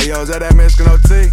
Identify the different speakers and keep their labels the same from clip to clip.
Speaker 1: yo, is that Mexican OT?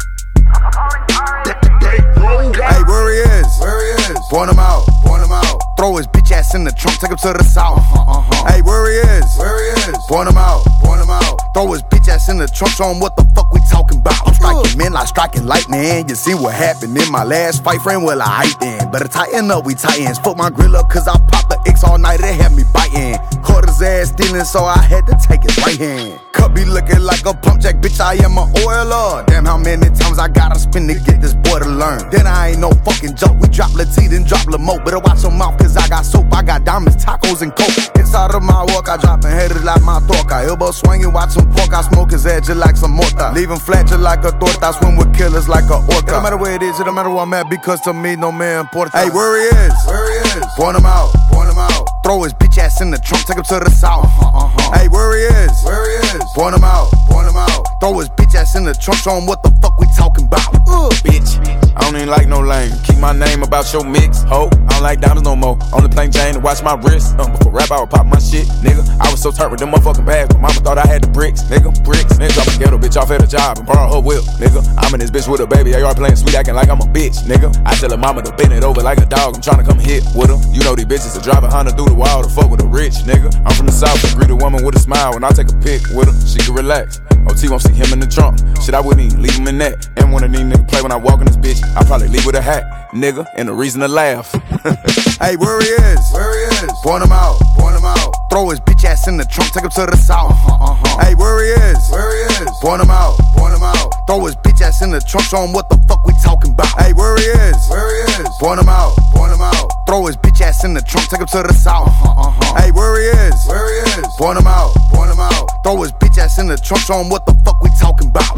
Speaker 1: Hey, where he is? Point him out. Throw his bitch ass in the trunk, take him to the south. Hey, where he is? Point him out. Throw his bitch ass in the trunk, show him what the fuck we talking about. I'm striking men like striking lightning. You see what happened in my last fight, friend? Well, I hyped in. Better tighten up, we titans. Fuck my grill up, cause I popped the X all night, it had me biting. Caught his ass stealing, so I had to take his right hand. Cup be looking like a pump jack, bitch, I am an oiler. Damn, how many times I gotta spin to get this boy to learn. Then I ain't no fucking joke, we drop Lati, then drop Lamo. Better watch your mouth, cause I got soap, I got diamonds, tacos, and coke. Inside of my walk, I dropping headed like my torca. Elbow swinging, watch him pork, I smoke his edge like some mortar. Leave him flat just like a torta, I swim with killers like a orca. It don't matter where it is, it don't matter where I'm at, because to me, no man important. Hey, where he is? Point him out. Throw his bitch ass in the trunk, take him to the south. Hey, where he is? Point him out. Throw his bitch ass in the trunk, show him what the fuck we talking about.
Speaker 2: Bitch, I don't even like no lame. Keep my name about your mix, ho. I don't like diamonds no more. Only plain Jane to watch my wrist. Before rap, I would pop my shit, nigga. I was so turned with them motherfucking bags. My mama thought I had the bricks, nigga. Nigga, drop a ghetto bitch off at a job and borrow her whip, nigga. I'm in this bitch with a baby. AR playing sweet, acting like I'm a bitch, nigga. I tell her mama to bend it over like a dog. I'm tryna come hit with her. You know these bitches are driving Honda through the wall to fuck with a rich, nigga. I'm from the south, greet a woman with a smile when I take a pic with her. She can relax. OT won't see him in the trunk. Shit, I wouldn't even leave him in that. And one of these niggas play when I walk in this bitch. I probably leave with a hat, nigga, and a reason to laugh.
Speaker 1: Hey, where he is? Point him out. Throw his bitch ass in the trunk, take him to the south. Hey, where he is? Point him out. Throw his bitch ass in the trunk, show him what the fuck we talking about. Hey, where he is? Point him out. Throw his bitch ass in the trunk, take him to the south. Hey, where he is? Point him out. Throw his bitch ass in the trunk, show him what the fuck we talking about.